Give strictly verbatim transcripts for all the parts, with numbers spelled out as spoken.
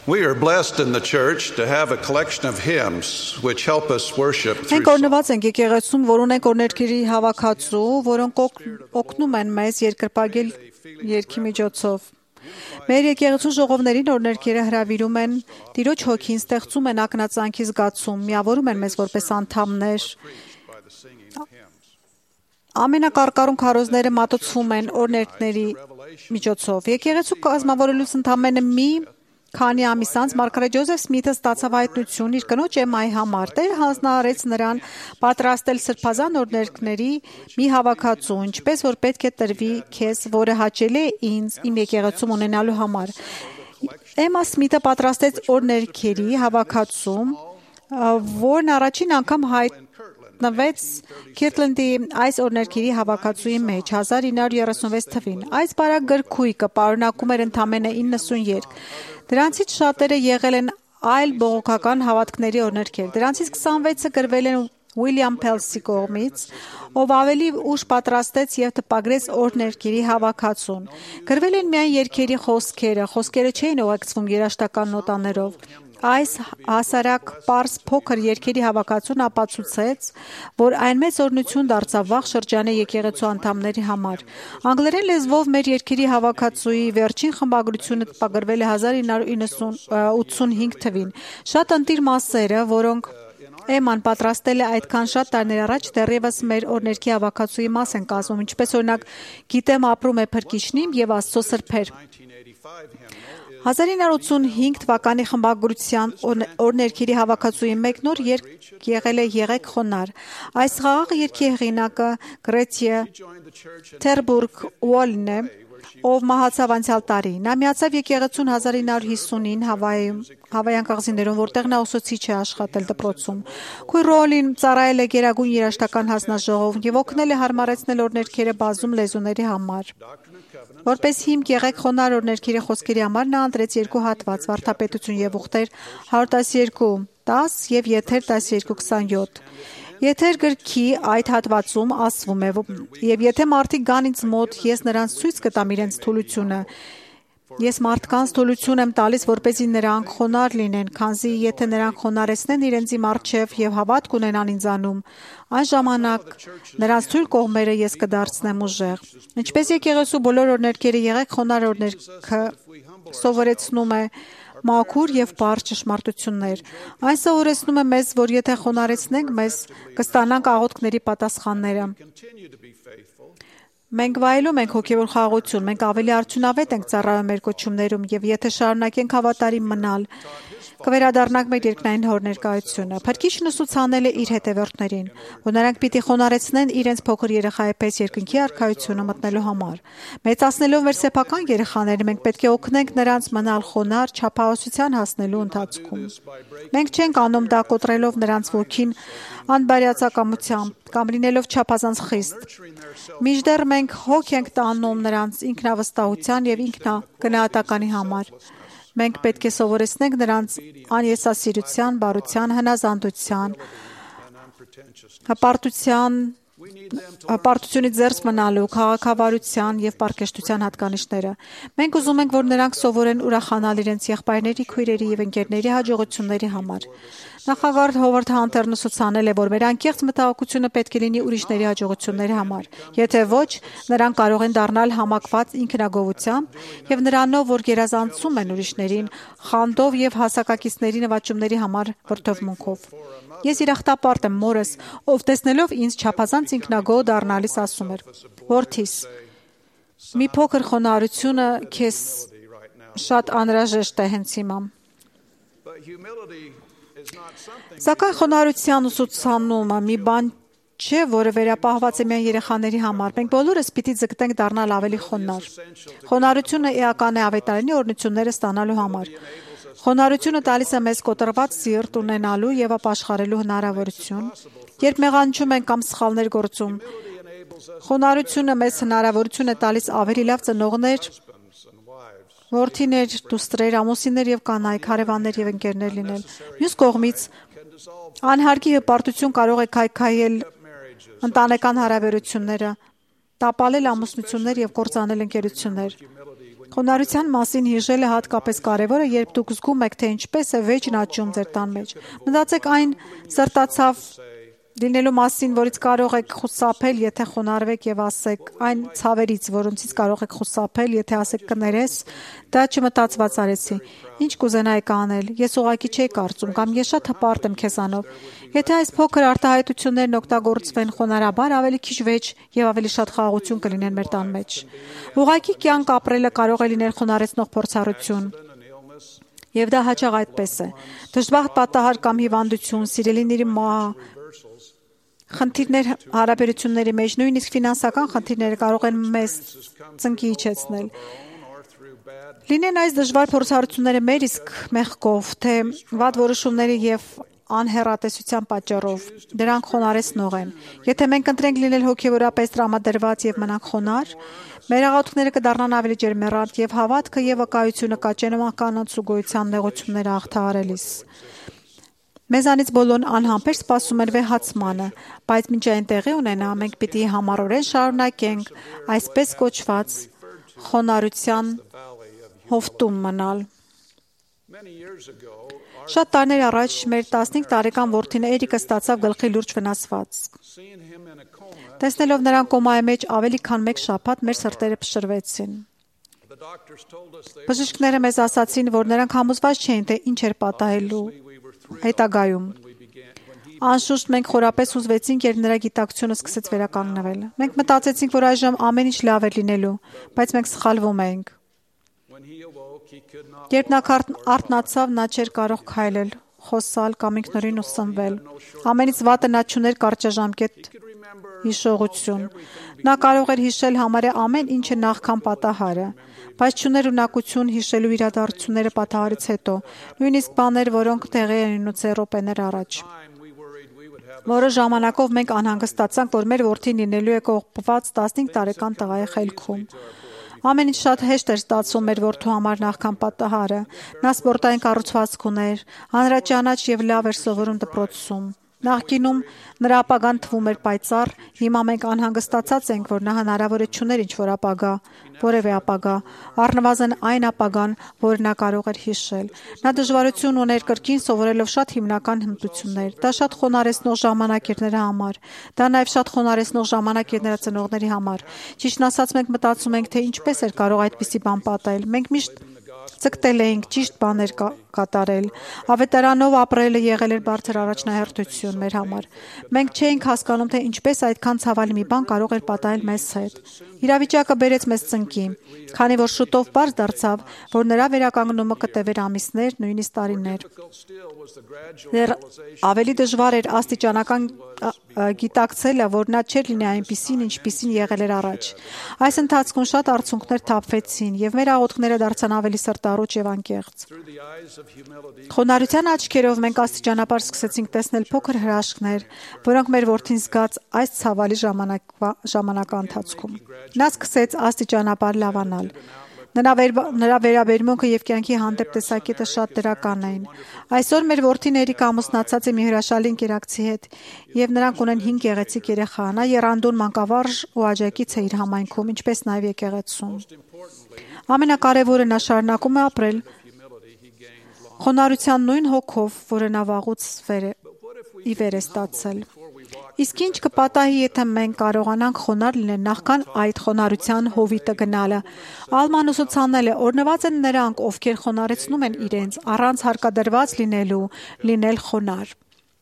We are blessed in the church to have a collection of hymns which help us worship through Մենք օրնված ենք եկեղեցում, որ ունենք օրներքերի հավաքածու, որոնք օգնում են մեզ երկրպագել երգի միջոցով։ Մեր եկեղեցու ժողովներին օրներքերը հրավիրում են Տիրոջ հոգին, ստեղծում են ակնածանքի զգացում, միավորում են մեզ որպես անդամներ։ Ամենակարկառուն քարոզները մատուցվում են օրներքների միջոցով։ Եկեղեցու կազմավորելուց ընդամենը մի քանի ամիս անց մարգարետ Ջոզեֆ Սմիթը ստացավ հայտնություն իր կնոջ Էմմայի համար։ Տերը հանձնարարեց նրան պատրաստել սրբազան օրներքների մի հավաքածու, ինչպես որ պետք է տրվի քեզ, որը հաճելի է ինձ իմ եկեղեցում ունենալու համար։ Էմմա Սմիթը պատրաստեց օրներքերի հավաքածու, որն առաջին անգամ հայտնվեց Քիրտլենդի այս օրներքերի հավաքածուի մեջ հազար ինը հարյուր երեսունվեց թվին։ Այս բարակ գրքույկը պարունակում էր ընդամենը իննսուն երգ։ Դրանցից շատերը եղել են այլ բողոքական հավատքների օրներքեր։ Դրանցից քսանվեցը գրվել են Ուիլյամ Փելսի կողմից, ով ավելի ուշ պատրաստեց եւ տպագրեց օրներքերի հավաքածուն։ Գրվել են միայն երգերի խոսքերը, խոսքերը չէին ուղեկցվում երաժշտական նոտաներով։ Այս հասարակ պարզ փոքր երգերի հավաքածուն ապացուցեց, որ այն մեծ օրհնություն դարձավ վաղ շրջանի եկեղեցու անդամների համար։ Անգլերեն լեզվով մեր երգերի հավաքածուի վերջին խմբագրությունը տպագրվել է հազար ինը հարյուր ութսունհինգ թվին։ Շատ ընտիր մասերը, որոնք Էմման պատրաստել է այդքան շատ տարիներ առաջ, դեռևս մեր օրներքի հավաքածուի մաս են կազմում, ինչպես օրինակ «Գիտեմ ապրում է փրկիչն իմ» եւ «Աստծո սրբեր»։ հազար ինը հարյուր ութսունհինգ թվականի խմբագրության օրներքերի հավաքածուի մեկ նոր երգ եղել է «Եղեք խոնարհ»։ Այս խաղաղ երգի հեղինակը Գրետիե Թերբուրգ Ուոլն է, ով մահացավ անցյալ տարի։ Նա միացավ եկեղեցուն հազար ինը հարյուր հիսունին Հավայում, Հավայան կղզիներում, որտեղ նա ուսուցիչ է աշխատել դպրոցում։ Քույր Ռոլին ծառայել է Գերագույն երաժշտական հանձնաժողովում եւ օգնել է հարմարեցնել օրներքերը բազում լեզուների համար։ Որպես հիմք Եղեք խոնարհ օրներքերի խոսքերի համար նա ընտրեց երկու հատված՝ Վարդապետություն եւ ուխտեր հարյուր տասնյոթ դաս եւ Եթեր տասնյոթ քսանյոթ։ Եթեր գրքի այդ հատվածում ասվում է. «Եվ եթե մարդիկ գան ինձ մոտ, ես նրանց ցույց կտամ իրենց թուլությունը։ Ես մարդկանց թուլություն եմ տալիս, որպեսզի նրանք խոնարհ լինեն, քանզի եթե նրանք խոնարհեցնեն իրենց իմ առջև եւ հավատք ունենան ինձանում, այն ժամանակ նրանց թույլ կողմերը ես կդարձնեմ ուժեղ»։ Ինչպես եկեղեցու բոլոր օրներքերը Եղեք խոնարհ օրներքը սովորեցնում է մաքուր եւ բարձր ճշմարտություններ։ Այն սովորեցնում է մեզ, որ եթե խոնարհեցնենք մեզ, կստանանք աղոթքների պատասխանները։ Մենք վայելում ենք հոգևոր խաղաղություն, մենք ավելի արդյունավետ ենք ծառայում մեր կոչումներում եւ եթե շարունակենք հավատարիմ մնալ, կվերադառնանք մեր երկնային հոր ներկայությունը։ Փրկիչն ուսուցանել է իր հետևորդներին, որ նրանք պիտի խոնարհեցնեն իրենց փոքր երեխայի պես երկնքի արքայությունը մտնելու համար։ Մեծացնելով մեր սեփական երեխաները, մենք պետք է օգնենք նրանց մնալ խոնարհ չափահասության հասնելու ընթացքում։ Մենք չենք անում դա կոտրելով նրանց ոգին անբարյացակամությամբ կամ լինելով չափազանց խիստ։ Մինչդեռ մենք հոգ ենք տանում նրանց ինքնավստահության եւ ինքնագնահատականի համար։ Մենք պետք է սովորեցնենք նրանց անեսասիրության, բարության, հնազանդության, հպարտության, հպարտությունից զերծ մնալու, քաղաքավարության եւ պարկեշտության հատկանիշները։ Մենք ուզում ենք, որ նրանք սովորեն ուրախանալ իրենց եղբայրների, քույրերի եւ ընկերների հաջողությունների համար։ Նախագահ Հովարդ Հանթերն ուսուցանել է, որ մեր անկեղծ մտահոգությունը պետք է լինի ուրիշների հաջողությունների համար։ Եթե ոչ, նրանք կարող են դառնալ համակված ինքնագովությամբ եւ նրանով, որ գերազանցում են ուրիշներին, խանդով եւ հասակակիցների նվաճումների համար վրդովմունքով։ Ես իրախտապարտ եմ մորս, ով տեսնելով ինձ չափազանց ինքնագոհ դառնալիս ասում էր. «Որդիս, մի փոքր խոնարհությունը քեզ շատ անհրաժեշտ է հենց հիմա»։ Սակայն խոնարհության ուսուցանումը մի բան չէ, որը վերապահված է միայն երեխաների համար։ Մենք բոլորս պիտի ձգտենք դառնալ ավելի խոնարհ։ Խոնարհությունը էական է ավետարանի օրհնությունները ստանալու համար։ Խոնարհությունը տալիս է մեզ կոտրված սիրտ ունենալու եւ ապաշխարելու հնարավորություն, երբ մեղանչում ենք կամ սխալներ գործում։ Խոնարհությունը մեզ հնարավորություն է տալիս ավելի լավ ծնողներ, որդիներ, դուստրեր, ամուսիններ եւ կանայք, հարևաններ եւ ընկերներ լինել։ Մյուս կողմից, անհարկի հպարտություն կարող է քայքայել ընտանեկան հարաբերությունները, տապալել ամուսնություններ եւ կործանել ընկերություններ։ Խոնարհության մասին հիշելը հատկապես կարևոր է, երբ դուք զգում եք, թե ինչպես է վեճն աճում ձեր տան մեջ։ Մտածեք այն սրտացավ լինելու մասին, որից կարող եք խուսափել, եթե խոնարհվեք եւ ասեք այն ցավերից, որոնցից կարող եք խուսափել, եթե ասեք կներես, դա չմտածված արեցի։ Ինչ կուզենայի անել, ես ուղղակի չէի կարծում, կամ ես շատ հպարտ եմ քեզանով։ Եթե այս փոքր արտահայտություններն օգտագործվեն խոնարհաբար, ավելի քիչ վեճ եւ ավելի շատ խաղաղություն կլինեն մեր տան մեջ։ Ուղղակի կյանք ապրելը կարող է լինել խոնարհեցնող փորձառություն։ Եվ դա հաճախ այդպես է։ Դժբախտ պատահար կամ հիվանդություն, սիրելիների մահ, խնդիրներ հարաբերությունների մեջ, նույնիսկ ֆինանսական խնդիրները կարող են մեզ ծնկի իջեցնել։ Լինեն այս դժվար փորձառությունները մեր իսկ մեղքով, թե վատ որոշումների եւ անհեռատեսության պատճառով, դրանք խոնարհեցնող են։ Եթե մենք ընտրենք լինել հոգեվորապես տրամադրված եւ մնանք խոնարհ, մեր աղոթքները կդառնան ավելի ջերմեռանդ եւ հավատքը եւ վկայությունը կաճեն կանանց ու գոյության նեղությունները հաղթահարելիս։ Մեզանից բոլորն անհամբեր սպասում են վեհացմանը, բայց մինչ այն տեղի ունենա, մենք պիտի համառորեն շարունակենք այսպես կոչված խոնարհության հովտում մնալ։ Շատ տարիներ առաջ մեր տասնհինգ տարեկան որդին Էրիկը ստացավ գլխի լուրջ վնասվածք։ Տեսնելով նրան կոմայի մեջ ավելի քան մեկ շաբաթ, մեր սրտերը փշրվեցին։ Բժիշկները մեզ ասացին, որ նրանք համոզված չէին, թե ինչ էր պատահելու հետագայում։ Անշուշտ մենք խորապես հուզվեցինք, երբ նրա գիտակցությունը սկսեց վերականգնվել։ Մենք մտածեցինք, որ այժմ ամեն ինչ լավ էր լինելու, բայց մենք սխալվում էինք։ Երբ նա արթնացավ, նա չէր կարող քայլել, խոսալ կամ ինքնուրույն ուսնվել։ Ամենից վատը նա չուներ կարճաժամկետ հիշողություն։ Նա կարող էր հիշել համարյա ամեն ինչը նախքան պատահարը, բայց չուներ ունակություն հիշելու իրադարձությունները պատահարից հետո, նույնիսկ բաներ, որոնք տեղի են ունեցել րոպեներ առաջ։ Որը ժամանակով մենք անհանգստացանք, որ մեր որդին լինելու է կողպված տասնհինգ տարեկան տղայի խելքում։ Ամեն ինչ շատ հեշտ էր ստացվում մեր որդու համար նախքան պատահարը։ Նա սպորտային կառուցվածք ուներ, հանրաճանաչ եւ լավ էր սովորում դպրոցում։ Նախկինում նրա ապագան թվում էր պայծառ, հիմա մենք անհանգստացած ենք, որ նա հնարավոր է չուներ ինչ-որ ապագա, որևէ ապագա, առնվազն այն ապագան, որը նա կարող էր հիշել։ Նա դժվարություն ուներ կրկին սովորելով շատ հիմնական հմտություններ։ Դա շատ խոնարհեցնող ժամանակ էր նրա համար։ Դա նաև շատ խոնարհեցնող ժամանակ էր նրա ծնողների համար։ Ճիշտն ասած, մենք մտածում ենք, թե ինչպես էր կարող այդպիսի բան պատահել։ Մենք միշտ ցկտել էինք ճիշտ բաներ կատարել։ Ավետարանով ապրելը եղել էր բարձր առաջնահերթություն մեր համար։ Մենք չէինք հասկանում, թե ինչպես այդքան ցավալի մի բան կարող էր պատահել մեզ հետ։ Իրավիճակը բերեց մեզ ծնկի, քանի որ շուտով պարզ դարձավ, որ նրա վերականգնումը կտևեր ամիսներ, նույնիսկ տարիներ։ Դեռ ավելի դժվար էր աստիճանական գիտակցելը, որ նա չէր լինի այնպիսին, ինչպիսին եղել էր առաջ։ Այս ընթացքում շատ արցունքներ թափվեցին, եւ մեր աղոթքները դարձան ավելի սրտառուչ եւ անկեղծ։ Խոնարհության աչքերով մենք աստիճանաբար սկսեցինք տեսնել փոքր հրաշքներ, որոնք մեր որդին զգաց այս ցավալի ժամանակվա ընթացքում։ Նա սկսեց աստիճանաբար լավանալ։ Նրա, վեր, նրա վերաբերմունքը եւ կյանքի հանդեպ տեսակետը շատ դրական էին։ Այսօր մեր որդին Էրիկը ամուսնացած է մի հրաշալի ընկերակցի հետ եւ նրանք ունեն հինգ գեղեցիկ երեխա։ Նա եռանդուն մանկավարժ ու աջակից է իր համայնքում, ինչպես նաեւ եկեղեցում։ Ամենակարևորը նա շարունակում է ապրել խոնարհության նույն հոգով, որը նա վաղուց վեր է, ի վեր է ստացել։ Իսկ ինչ կպատահի, եթե մենք կարողանանք խոնարհ լինել նախքան այդ խոնարհության հովիտը գնալը։ Ալման ուսուցանել է, օրնված են նրանք, ովքեր խոնարհեցնում են իրենց, առանց հարկադրված լինելու, լինել խոնարհ։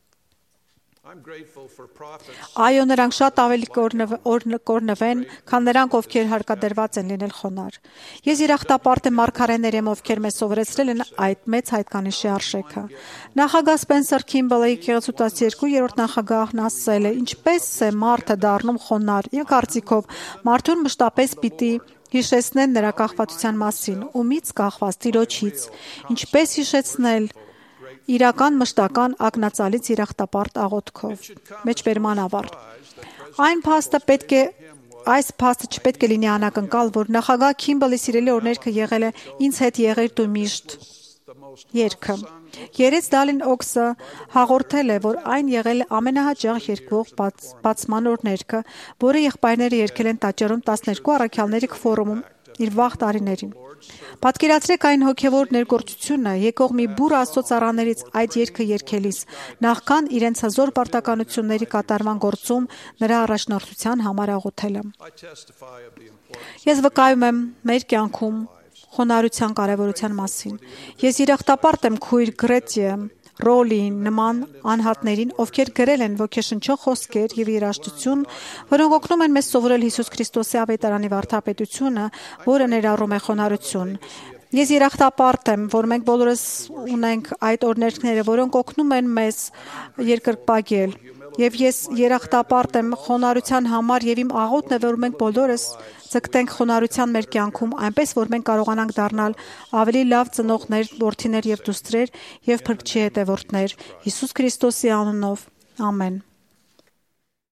Այո, նրանք շատ ավելի կորնվեն, քան նրանք, ովքեր հարկադրված են լինել խոնարհ։ Ես երախտապարտ եմ մարգարեներ եմ, ովքեր մեզ սովորեցրել են այդ մեծ հայտկանիշի արժեքը։ Նախագահ Սպենսեր Քիմբլի եկեղեցու տասներկուերորդ նախագահն ասել է. ինչպես է մարդը դառնում խոնարհ։ Իմ կարծիքով, մարդուն մշտապես պիտի հիշեցնեն նրա կախվածության մասին, ումից կախված Տիրոջից, ինչպես հիշեցնել իրական մշտական ակնածալից երախտապարտ աղոթքով։ Մեջբերման ավարտ։ Այն փաստը պետք է այս փաստը չպետք է լինի անակնկալ, որ նախագահ Քիմբլի սիրելի օրներքը եղել է ինձ հետ եղիր դու միշտ երգը։ Երեց Դալին Օքսը հաղորդել է, որ այն եղել է ամենահաճախ երգվող բաց, բացման օրներքը, որը եղբայրները երգել են տաճարում տասներկու առաքյալների ֆորումում իր վաղ տարիներին։ Պատկերացրեք այն հոգևոր ներգործությունը եկող մի բուռ Աստծո ծառաներից այդ երգը երգելիս, նախքան իրենց հզոր պարտականությունների կատարման գործում նրա առաջնորդության համար աղոթելը։ Ես վկայում եմ մեր կյանքում խոնարհության կարևորության մասին։ Ես երախտապարտ եմ քույր Գրետիե Ռոլին նման անհատներին, ովքեր գրել են ոգեշնչող խոսքեր եւ երաժշտություն, որոնք օգնում են մեզ սովորել Հիսուս Քրիստոսի ավետարանի վարդապետությունը, որը ներառում է խոնարհություն։ Ես երախտապարտ եմ, որ մենք բոլորս ունենք այդ օրհներգները, որոնք օգնում են մեզ երկրպագել։ Եվ ես երախտապարտ եմ խոնարհության համար եւ իմ աղոթն է, որ մենք բոլորս ցկտենք խոնարհության մեր կյանքում, այնպես որ մենք կարողանանք դառնալ ավելի լավ ծնողներ, որդիներ եւ դուստրեր եւ փրկչի հետևորդներ Հիսուս Քրիստոսի անունով։ Ամեն։